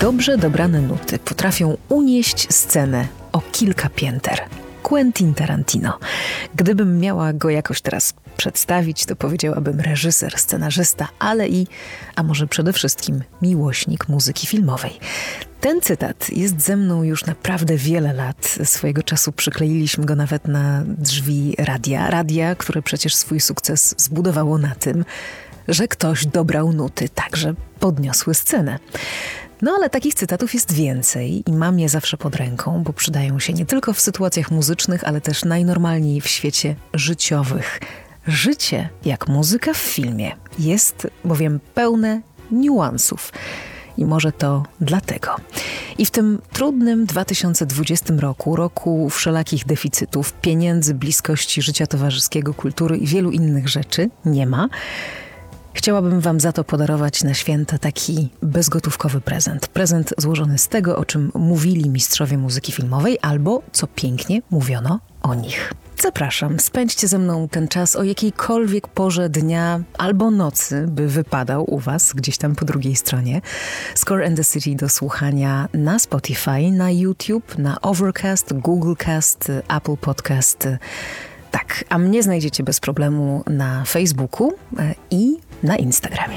Dobrze dobrane nuty potrafią unieść scenę o kilka pięter. Quentin Tarantino. Gdybym miała go jakoś teraz przedstawić, to powiedziałabym reżyser, scenarzysta, ale a może przede wszystkim miłośnik muzyki filmowej. Ten cytat jest ze mną już naprawdę wiele lat. Swojego czasu przykleiliśmy go nawet na drzwi radia, które przecież swój sukces zbudowało na tym, że ktoś dobrał nuty, tak że podniosły scenę. No ale takich cytatów jest więcej i mam je zawsze pod ręką, bo przydają się nie tylko w sytuacjach muzycznych, ale też najnormalniej w świecie życiowych. Życie, jak muzyka w filmie, jest bowiem pełne niuansów. I może to dlatego. I w tym trudnym 2020 roku wszelakich deficytów, pieniędzy, bliskości, życia towarzyskiego, kultury i wielu innych rzeczy nie ma, chciałabym wam za to podarować na święta taki bezgotówkowy prezent. Prezent złożony z tego, o czym mówili mistrzowie muzyki filmowej albo co pięknie mówiono o nich. Zapraszam, spędźcie ze mną ten czas o jakiejkolwiek porze dnia albo nocy, by wypadał u was gdzieś tam po drugiej stronie. Score and the City do słuchania na Spotify, na YouTube, na Overcast, Googlecast, Apple Podcast. Tak, a mnie znajdziecie bez problemu na Facebooku i na Instagramie.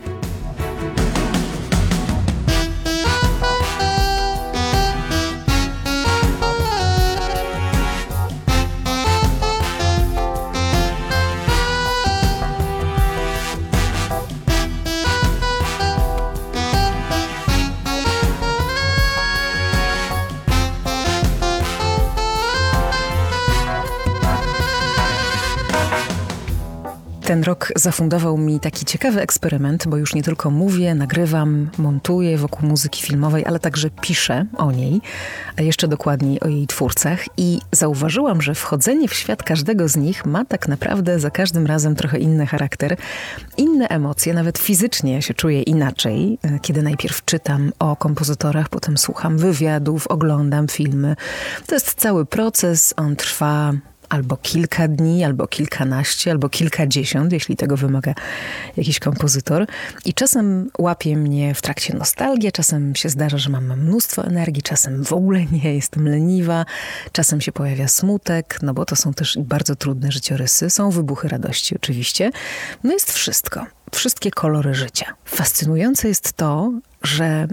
Ten rok zafundował mi taki ciekawy eksperyment, bo już nie tylko mówię, nagrywam, montuję wokół muzyki filmowej, ale także piszę o niej, a jeszcze dokładniej o jej twórcach. I zauważyłam, że wchodzenie w świat każdego z nich ma tak naprawdę za każdym razem trochę inny charakter, inne emocje, nawet fizycznie się czuję inaczej, kiedy najpierw czytam o kompozytorach, potem słucham wywiadów, oglądam filmy. To jest cały proces, on trwa albo kilka dni, albo kilkanaście, albo kilkadziesiąt, jeśli tego wymaga jakiś kompozytor. I czasem łapie mnie w trakcie nostalgia, czasem się zdarza, że mam mnóstwo energii, czasem w ogóle nie, jestem leniwa, czasem się pojawia smutek, no bo to są też bardzo trudne życiorysy, są wybuchy radości oczywiście. No jest wszystko, wszystkie kolory życia. Fascynujące jest to, że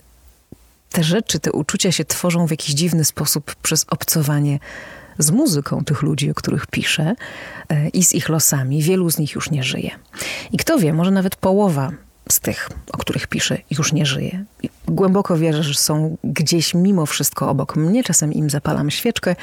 te rzeczy, te uczucia się tworzą w jakiś dziwny sposób przez obcowanie z muzyką tych ludzi, o których piszę i z ich losami. Wielu z nich już nie żyje. I kto wie, może nawet połowa z tych, o których piszę, już nie żyje. I głęboko wierzę, że są gdzieś mimo wszystko obok mnie. Czasem im zapalam świeczkę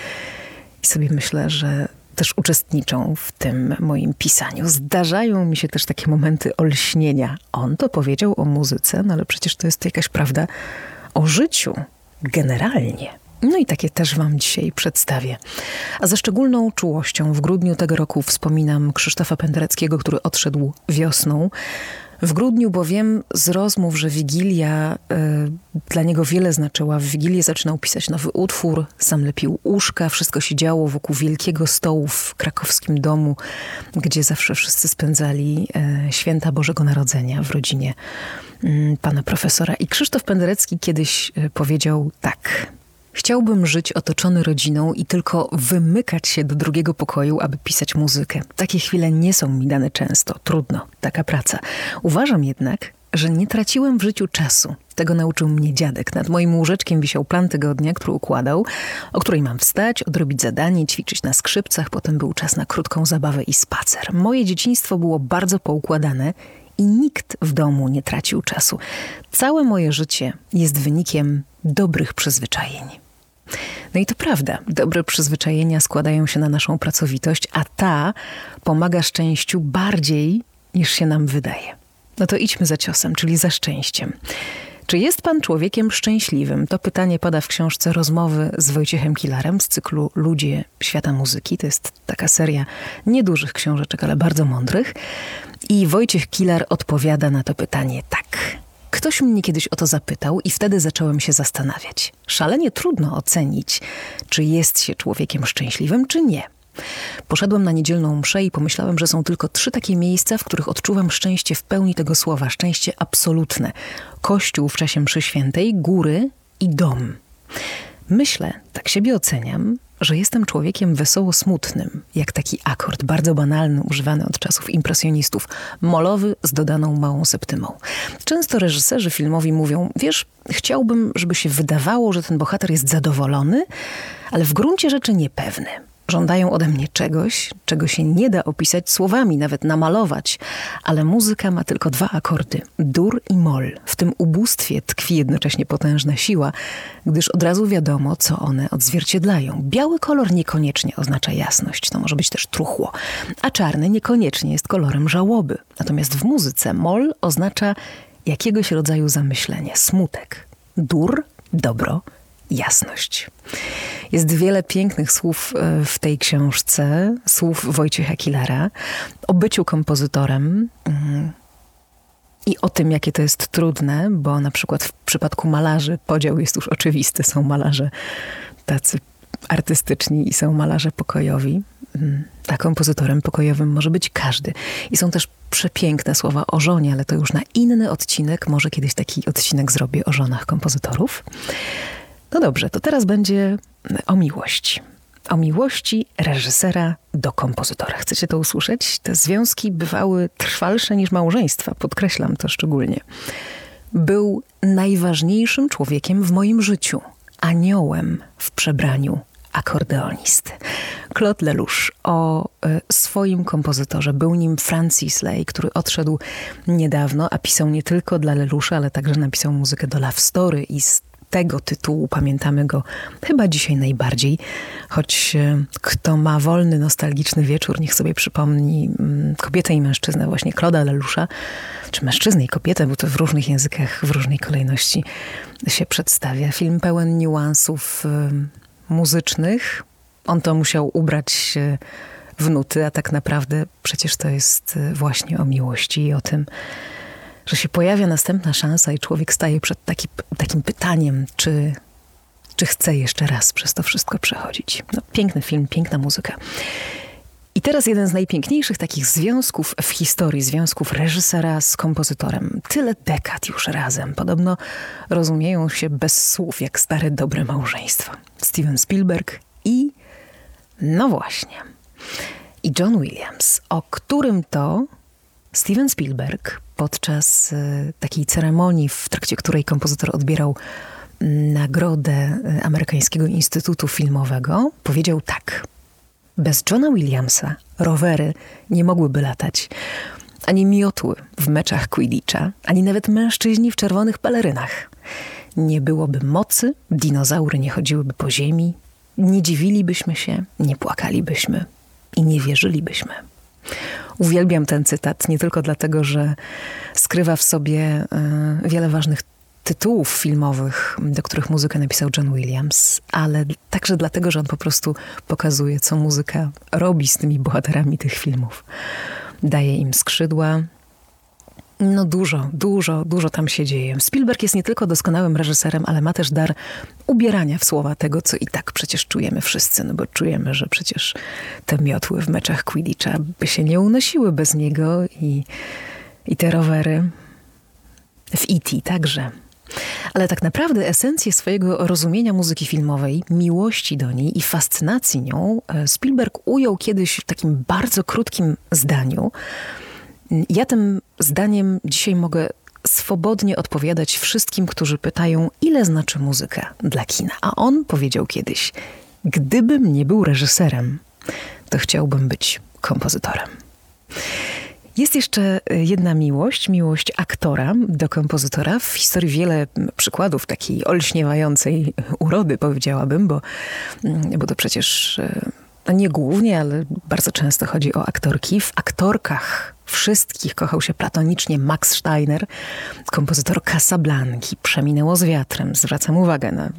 i sobie myślę, że też uczestniczą w tym moim pisaniu. Zdarzają mi się też takie momenty olśnienia. On to powiedział o muzyce, no ale przecież to jest jakaś prawda o życiu generalnie. No i takie też wam dzisiaj przedstawię. A ze szczególną czułością w grudniu tego roku wspominam Krzysztofa Pendereckiego, który odszedł wiosną. W grudniu, bo wiem z rozmów, że Wigilia dla niego wiele znaczyła. W Wigilię zaczynał pisać nowy utwór, sam lepił uszka, wszystko się działo wokół wielkiego stołu w krakowskim domu, gdzie zawsze wszyscy spędzali święta Bożego Narodzenia w rodzinie pana profesora. I Krzysztof Penderecki kiedyś powiedział tak: chciałbym żyć otoczony rodziną i tylko wymykać się do drugiego pokoju, aby pisać muzykę. Takie chwile nie są mi dane często. Trudno, taka praca. Uważam jednak, że nie traciłem w życiu czasu. Tego nauczył mnie dziadek. Nad moim łóżeczkiem wisiał plan tygodnia, który układał, o której mam wstać, odrobić zadanie, ćwiczyć na skrzypcach. Potem był czas na krótką zabawę i spacer. Moje dzieciństwo było bardzo poukładane i nikt w domu nie tracił czasu. Całe moje życie jest wynikiem dobrych przyzwyczajeń. No i to prawda, dobre przyzwyczajenia składają się na naszą pracowitość, a ta pomaga szczęściu bardziej niż się nam wydaje. No to idźmy za ciosem, czyli za szczęściem. Czy jest pan człowiekiem szczęśliwym? To pytanie pada w książce Rozmowy z Wojciechem Kilarem z cyklu Ludzie świata muzyki. To jest taka seria niedużych książeczek, ale bardzo mądrych. I Wojciech Kilar odpowiada na to pytanie tak. Ktoś mnie kiedyś o to zapytał i wtedy zacząłem się zastanawiać. Szalenie trudno ocenić, czy jest się człowiekiem szczęśliwym, czy nie. Poszedłem na niedzielną mszę i pomyślałem, że są tylko 3 takie miejsca, w których odczuwam szczęście w pełni tego słowa, szczęście absolutne. Kościół w czasie mszy świętej, góry i dom. Myślę, tak siebie oceniam, że jestem człowiekiem wesoło smutnym, jak taki akord, bardzo banalny, używany od czasów impresjonistów, molowy z dodaną małą septymą. Często reżyserzy filmowi mówią, wiesz, chciałbym, żeby się wydawało, że ten bohater jest zadowolony, ale w gruncie rzeczy niepewny. Żądają ode mnie czegoś, czego się nie da opisać słowami, nawet namalować. Ale muzyka ma tylko 2 akordy, dur i mol. W tym ubóstwie tkwi jednocześnie potężna siła, gdyż od razu wiadomo, co one odzwierciedlają. Biały kolor niekoniecznie oznacza jasność, to może być też truchło, a czarny niekoniecznie jest kolorem żałoby. Natomiast w muzyce mol oznacza jakiegoś rodzaju zamyślenie, smutek. Dur, dobro, jasność. Jest wiele pięknych słów w tej książce, słów Wojciecha Kilara, o byciu kompozytorem i o tym, jakie to jest trudne, bo na przykład w przypadku malarzy podział jest już oczywisty. Są malarze tacy artystyczni i są malarze pokojowi. A kompozytorem pokojowym może być każdy. I są też przepiękne słowa o żonie, ale to już na inny odcinek. Może kiedyś taki odcinek zrobię o żonach kompozytorów. No dobrze, to teraz będzie o miłości. O miłości reżysera do kompozytora. Chcecie to usłyszeć? Te związki bywały trwalsze niż małżeństwa. Podkreślam to szczególnie. Był najważniejszym człowiekiem w moim życiu. Aniołem w przebraniu akordeonisty. Claude Lelouch o swoim kompozytorze. Był nim Francis Lay, który odszedł niedawno, a pisał nie tylko dla Leloucha, ale także napisał muzykę do Love Story i z tego tytułu pamiętamy go chyba dzisiaj najbardziej, choć kto ma wolny, nostalgiczny wieczór, niech sobie przypomni kobietę i mężczyznę, właśnie Claude'a Leloucha, czy mężczyznę i kobietę, bo to w różnych językach, w różnej kolejności się przedstawia. Film pełen niuansów muzycznych. On to musiał ubrać w nuty, a tak naprawdę przecież to jest właśnie o miłości i o tym, że się pojawia następna szansa i człowiek staje przed takim pytaniem, czy chce jeszcze raz przez to wszystko przechodzić. No, piękny film, piękna muzyka. I teraz jeden z najpiękniejszych takich związków w historii, związków reżysera z kompozytorem. Tyle dekad już razem. Podobno rozumieją się bez słów, jak stare, dobre małżeństwa. Steven Spielberg i, no właśnie, i John Williams, o którym to Steven Spielberg podczas takiej ceremonii, w trakcie której kompozytor odbierał nagrodę Amerykańskiego Instytutu Filmowego, powiedział tak. Bez Johna Williamsa rowery nie mogłyby latać, ani miotły w meczach Quidditcha, ani nawet mężczyźni w czerwonych pelerynach. Nie byłoby mocy, dinozaury nie chodziłyby po ziemi, nie dziwilibyśmy się, nie płakalibyśmy i nie wierzylibyśmy. Uwielbiam ten cytat nie tylko dlatego, że skrywa w sobie wiele ważnych tytułów filmowych, do których muzykę napisał John Williams, ale także dlatego, że on po prostu pokazuje, co muzyka robi z tymi bohaterami tych filmów. Daje im skrzydła. No dużo tam się dzieje. Spielberg jest nie tylko doskonałym reżyserem, ale ma też dar ubierania w słowa tego, co i tak przecież czujemy wszyscy, no bo czujemy, że przecież te miotły w meczach Quidditcha by się nie unosiły bez niego i te rowery w E.T. także. Ale tak naprawdę esencję swojego rozumienia muzyki filmowej, miłości do niej i fascynacji nią Spielberg ujął kiedyś w takim bardzo krótkim zdaniu. Ja tym zdaniem dzisiaj mogę swobodnie odpowiadać wszystkim, którzy pytają, ile znaczy muzyka dla kina. A on powiedział kiedyś, gdybym nie był reżyserem, to chciałbym być kompozytorem. Jest jeszcze jedna miłość aktora do kompozytora. W historii wiele przykładów takiej olśniewającej urody, powiedziałabym, bo to przecież nie głównie, ale bardzo często chodzi o aktorki. W aktorkach wszystkich kochał się platonicznie Max Steiner, kompozytor Casablanki, Przeminęło z wiatrem. Zwracam uwagę na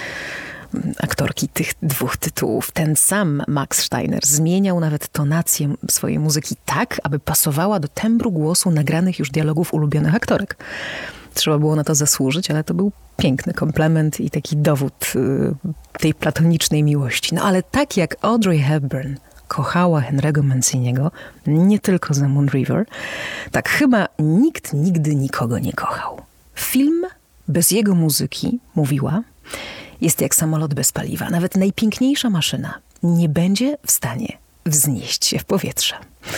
aktorki tych 2 tytułów. Ten sam Max Steiner zmieniał nawet tonację swojej muzyki tak, aby pasowała do tembru głosu nagranych już dialogów ulubionych aktorek. Trzeba było na to zasłużyć, ale to był piękny komplement i taki dowód tej platonicznej miłości. No ale tak jak Audrey Hepburn kochała Henry'ego Manciniego, nie tylko za Moon River. Tak chyba nikt nigdy nikogo nie kochał. Film bez jego muzyki, mówiła, jest jak samolot bez paliwa. Nawet najpiękniejsza maszyna nie będzie w stanie wznieść się w powietrze.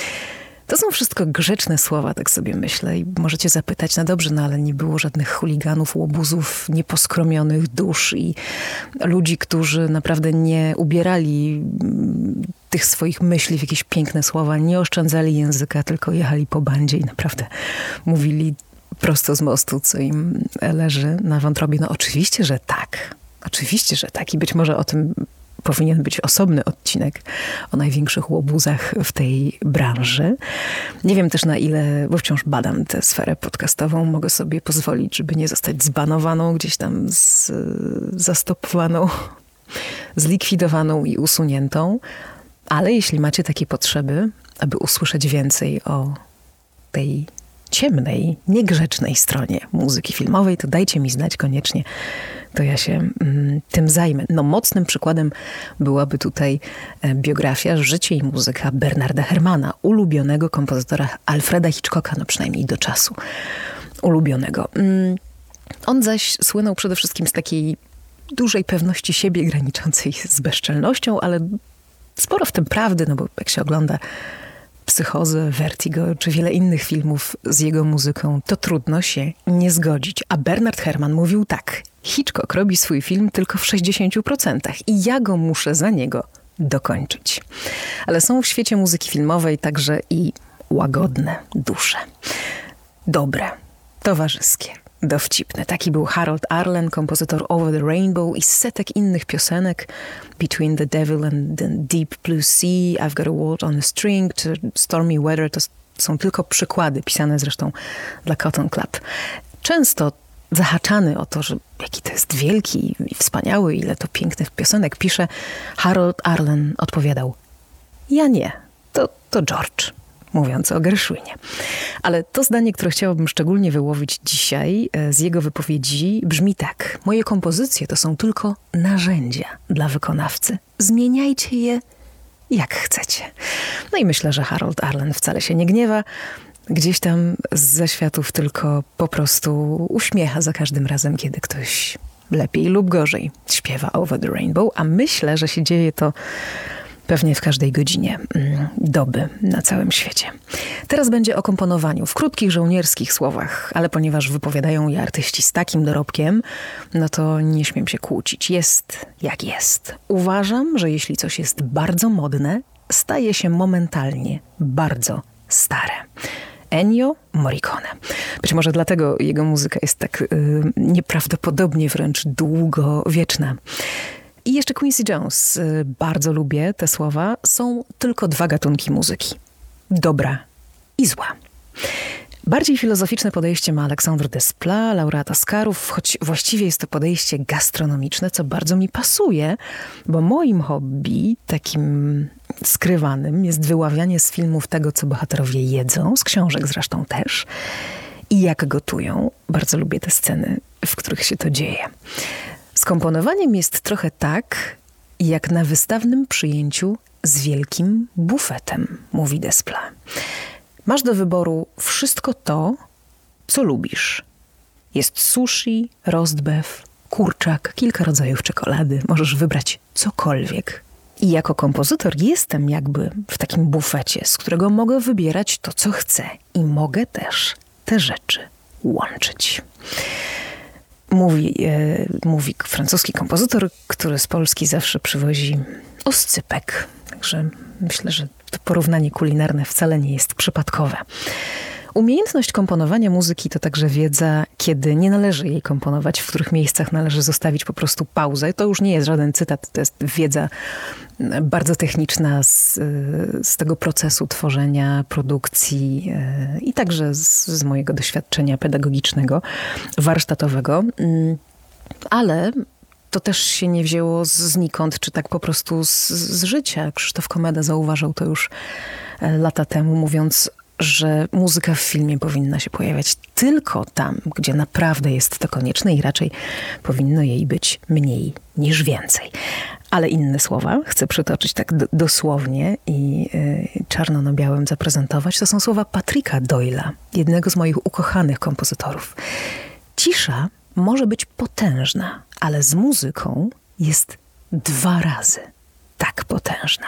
To są wszystko grzeczne słowa, tak sobie myślę. I możecie zapytać, no dobrze, no ale nie było żadnych chuliganów, łobuzów, nieposkromionych dusz i ludzi, którzy naprawdę nie ubierali tych swoich myśli w jakieś piękne słowa, nie oszczędzali języka, tylko jechali po bandzie i naprawdę mówili prosto z mostu, co im leży na wątrobie. No oczywiście, że tak. Oczywiście, że tak. I być może o tym powinien być osobny odcinek o największych łobuzach w tej branży. Nie wiem też, na ile, bo wciąż badam tę sferę podcastową, mogę sobie pozwolić, żeby nie zostać zbanowaną, gdzieś tam zastopowaną, zlikwidowaną i usuniętą. Ale jeśli macie takie potrzeby, aby usłyszeć więcej o tej ciemnej, niegrzecznej stronie muzyki filmowej, to dajcie mi znać koniecznie. To ja się tym zajmę. No mocnym przykładem byłaby tutaj biografia Życie i muzyka Bernarda Herrmanna, ulubionego kompozytora Alfreda Hitchcocka, no przynajmniej do czasu ulubionego. On zaś słynął przede wszystkim z takiej dużej pewności siebie, graniczącej z bezczelnością, ale sporo w tym prawdy, no bo jak się ogląda Psychozę, Vertigo czy wiele innych filmów z jego muzyką, to trudno się nie zgodzić. A Bernard Herrmann mówił tak: Hitchcock robi swój film tylko w 60% i ja go muszę za niego dokończyć. Ale są w świecie muzyki filmowej także i łagodne dusze. Dobre, towarzyskie, dowcipne. Taki był Harold Arlen, kompozytor Over the Rainbow i setek innych piosenek. Between the Devil and the Deep Blue Sea, I've Got a Waltz on a String, czy Stormy Weather, to są tylko przykłady, pisane zresztą dla Cotton Club. Często zahaczany o to, że jaki to jest wielki i wspaniały, ile to pięknych piosenek pisze, Harold Arlen odpowiadał: ja nie, to George, mówiąc o Gershwinie. Ale to zdanie, które chciałabym szczególnie wyłowić dzisiaj z jego wypowiedzi, brzmi tak: moje kompozycje to są tylko narzędzia dla wykonawcy. Zmieniajcie je jak chcecie. No i myślę, że Harold Arlen wcale się nie gniewa. Gdzieś tam z zaświatów tylko po prostu uśmiecha za każdym razem, kiedy ktoś lepiej lub gorzej śpiewa Over the Rainbow, a myślę, że się dzieje to pewnie w każdej godzinie doby na całym świecie. Teraz będzie o komponowaniu w krótkich, żołnierskich słowach, ale ponieważ wypowiadają je artyści z takim dorobkiem, no to nie śmiem się kłócić. Jest jak jest. Uważam, że jeśli coś jest bardzo modne, staje się momentalnie bardzo stare. Ennio Morricone. Być może dlatego jego muzyka jest tak nieprawdopodobnie wręcz długowieczna. I jeszcze Quincy Jones. Bardzo lubię te słowa. Są tylko dwa gatunki muzyki: dobra i zła. Bardziej filozoficzne podejście ma Alexandre Desplat, laureat Oscarów, choć właściwie jest to podejście gastronomiczne, co bardzo mi pasuje, bo moim hobby, takim skrywanym, jest wyławianie z filmów tego, co bohaterowie jedzą, z książek zresztą też, i jak gotują. Bardzo lubię te sceny, w których się to dzieje. Z komponowaniem jest trochę tak, jak na wystawnym przyjęciu z wielkim bufetem, mówi Desplat. Masz do wyboru wszystko to, co lubisz. Jest sushi, rostbeef, kurczak, kilka rodzajów czekolady. Możesz wybrać cokolwiek. I jako kompozytor jestem jakby w takim bufecie, z którego mogę wybierać to, co chcę. I mogę też te rzeczy łączyć. Mówi francuski kompozytor, który z Polski zawsze przywozi oscypek. Także myślę, że to porównanie kulinarne wcale nie jest przypadkowe. Umiejętność komponowania muzyki to także wiedza, kiedy nie należy jej komponować, w których miejscach należy zostawić po prostu pauzę. To już nie jest żaden cytat, to jest wiedza bardzo techniczna z tego procesu tworzenia, produkcji i także z mojego doświadczenia pedagogicznego, warsztatowego. Ale to też się nie wzięło znikąd, czy tak po prostu z życia. Krzysztof Komeda zauważył to już lata temu, mówiąc że muzyka w filmie powinna się pojawiać tylko tam, gdzie naprawdę jest to konieczne i raczej powinno jej być mniej niż więcej. Ale inne słowa chcę przytoczyć tak dosłownie i czarno na białym zaprezentować. To są słowa Patricka Doyle'a, jednego z moich ukochanych kompozytorów. Cisza może być potężna, ale z muzyką jest 2 razy tak potężna.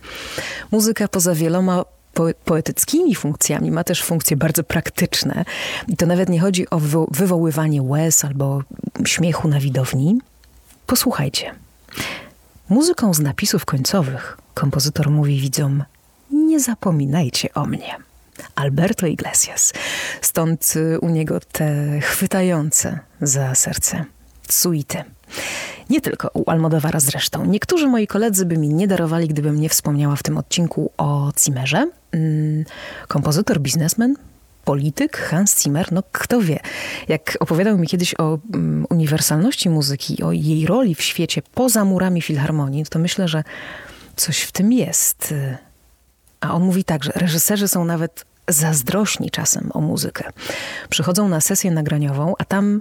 Muzyka poza wieloma poetyckimi funkcjami ma też funkcje bardzo praktyczne. I to nawet nie chodzi o wywoływanie łez albo śmiechu na widowni. Posłuchajcie. Muzyką z napisów końcowych kompozytor mówi widzom: nie zapominajcie o mnie. Alberto Iglesias. Stąd u niego te chwytające za serce suity. Nie tylko u Almodóvara zresztą. Niektórzy moi koledzy by mi nie darowali, gdybym nie wspomniała w tym odcinku o Zimmerze. Kompozytor, biznesmen, polityk Hans Zimmer, no kto wie. Jak opowiadał mi kiedyś o uniwersalności muzyki, o jej roli w świecie poza murami filharmonii, to myślę, że coś w tym jest. A on mówi tak, że reżyserzy są nawet zazdrośni czasem o muzykę. Przychodzą na sesję nagraniową, a tam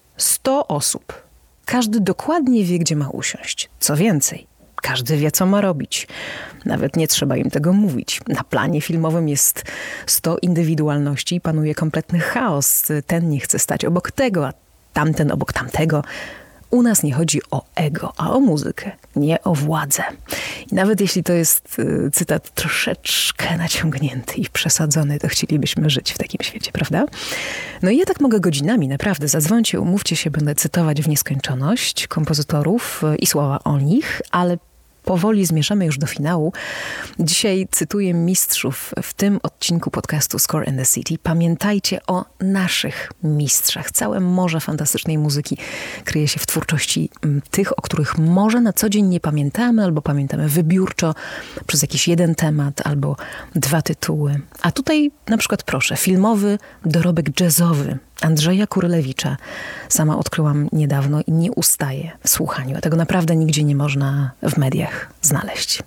100 osób. Każdy dokładnie wie, gdzie ma usiąść. Co więcej, każdy wie, co ma robić. Nawet nie trzeba im tego mówić. Na planie filmowym jest 100 indywidualności i panuje kompletny chaos. Ten nie chce stać obok tego, a tamten obok tamtego. U nas nie chodzi o ego, a o muzykę, nie o władzę. I nawet jeśli to jest cytat troszeczkę naciągnięty i przesadzony, to chcielibyśmy żyć w takim świecie, prawda? No i ja tak mogę godzinami, naprawdę. Zadzwońcie, umówcie się, będę cytować w nieskończoność kompozytorów i słowa o nich, ale powoli zmierzamy już do finału. Dzisiaj cytuję mistrzów w tym odcinku podcastu Score and the City. Pamiętajcie o naszych mistrzach. Całe morze fantastycznej muzyki kryje się w twórczości tych, o których może na co dzień nie pamiętamy, albo pamiętamy wybiórczo przez jakiś jeden temat, albo 2 tytuły. A tutaj na przykład proszę, filmowy dorobek jazzowy Andrzeja Kurylewicza. Sama odkryłam niedawno i nie ustaję w słuchaniu, a tego naprawdę nigdzie nie można w mediach znaleźć.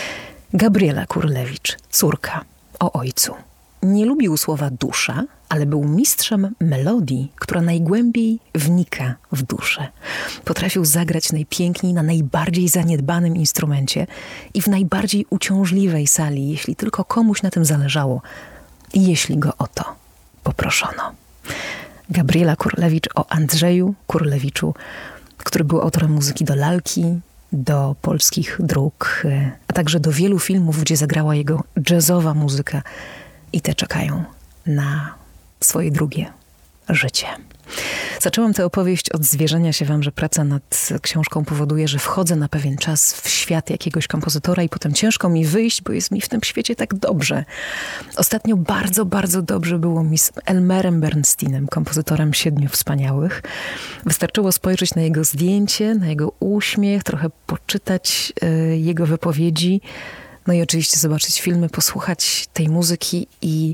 Gabriela Kurylewicz, córka, o ojcu. Nie lubił słowa dusza, ale był mistrzem melodii, która najgłębiej wnika w duszę. Potrafił zagrać najpiękniej na najbardziej zaniedbanym instrumencie i w najbardziej uciążliwej sali, jeśli tylko komuś na tym zależało i jeśli go o to poproszono. Gabriela Kurylewicz o Andrzeju Kurylewiczu, który był autorem muzyki do Lalki, do Polskich Dróg, a także do wielu filmów, gdzie zagrała jego jazzowa muzyka i te czekają na swoje drugie życie. Zaczęłam tę opowieść od zwierzenia się wam, że praca nad książką powoduje, że wchodzę na pewien czas w świat jakiegoś kompozytora i potem ciężko mi wyjść, bo jest mi w tym świecie tak dobrze. Ostatnio bardzo, bardzo dobrze było mi z Elmerem Bernsteinem, kompozytorem 7 wspaniałych. Wystarczyło spojrzeć na jego zdjęcie, na jego uśmiech, trochę poczytać jego wypowiedzi, no i oczywiście zobaczyć filmy, posłuchać tej muzyki i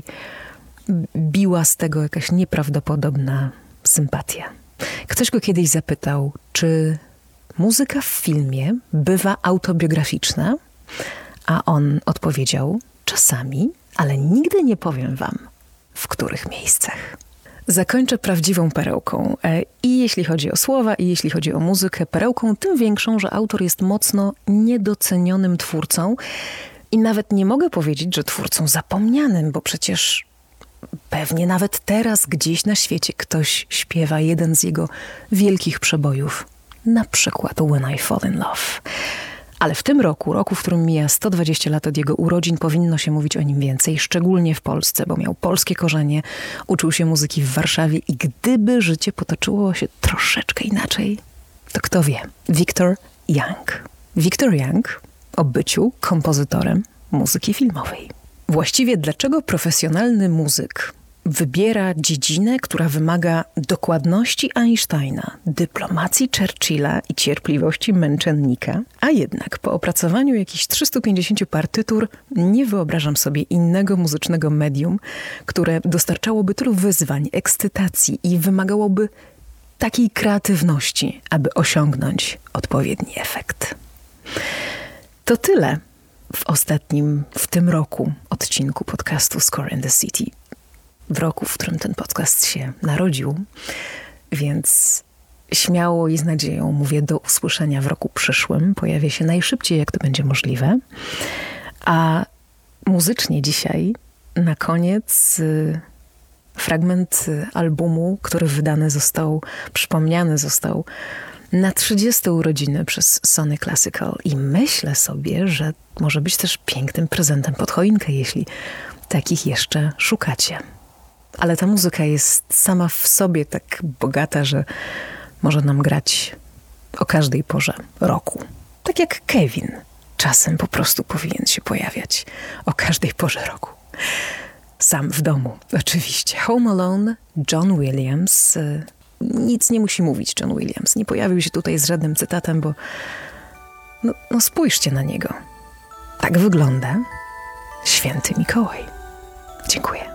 biła z tego jakaś nieprawdopodobna sympatia. Ktoś go kiedyś zapytał, czy muzyka w filmie bywa autobiograficzna? A on odpowiedział, czasami, ale nigdy nie powiem wam, w których miejscach. Zakończę prawdziwą perełką. I jeśli chodzi o słowa, i jeśli chodzi o muzykę, perełką tym większą, że autor jest mocno niedocenionym twórcą i nawet nie mogę powiedzieć, że twórcą zapomnianym, bo przecież pewnie nawet teraz gdzieś na świecie ktoś śpiewa jeden z jego wielkich przebojów. Na przykład When I Fall in Love. Ale w tym roku, w którym mija 120 lat od jego urodzin, powinno się mówić o nim więcej, szczególnie w Polsce, bo miał polskie korzenie, uczył się muzyki w Warszawie i gdyby życie potoczyło się troszeczkę inaczej, to kto wie. Victor Young. Victor Young o byciu kompozytorem muzyki filmowej. Właściwie dlaczego profesjonalny muzyk wybiera dziedzinę, która wymaga dokładności Einsteina, dyplomacji Churchilla i cierpliwości męczennika, a jednak po opracowaniu jakichś 350 partytur nie wyobrażam sobie innego muzycznego medium, które dostarczałoby tylu wyzwań, ekscytacji i wymagałoby takiej kreatywności, aby osiągnąć odpowiedni efekt. To tyle. w ostatnim, w tym roku odcinku podcastu Score and the City. W roku, w którym ten podcast się narodził, więc śmiało i z nadzieją mówię do usłyszenia w roku przyszłym. Pojawię się najszybciej, jak to będzie możliwe. A muzycznie dzisiaj na koniec fragment albumu, który wydany został, przypomniany został na 30 urodziny przez Sony Classical i myślę sobie, że może być też pięknym prezentem pod choinkę, jeśli takich jeszcze szukacie. Ale ta muzyka jest sama w sobie tak bogata, że może nam grać o każdej porze roku. Tak jak Kevin czasem po prostu powinien się pojawiać o każdej porze roku. Sam w domu, oczywiście. Home Alone, John Williams. Nic nie musi mówić John Williams. Nie pojawił się tutaj z żadnym cytatem, bo no spójrzcie na niego. Tak wygląda Święty Mikołaj. Dziękuję.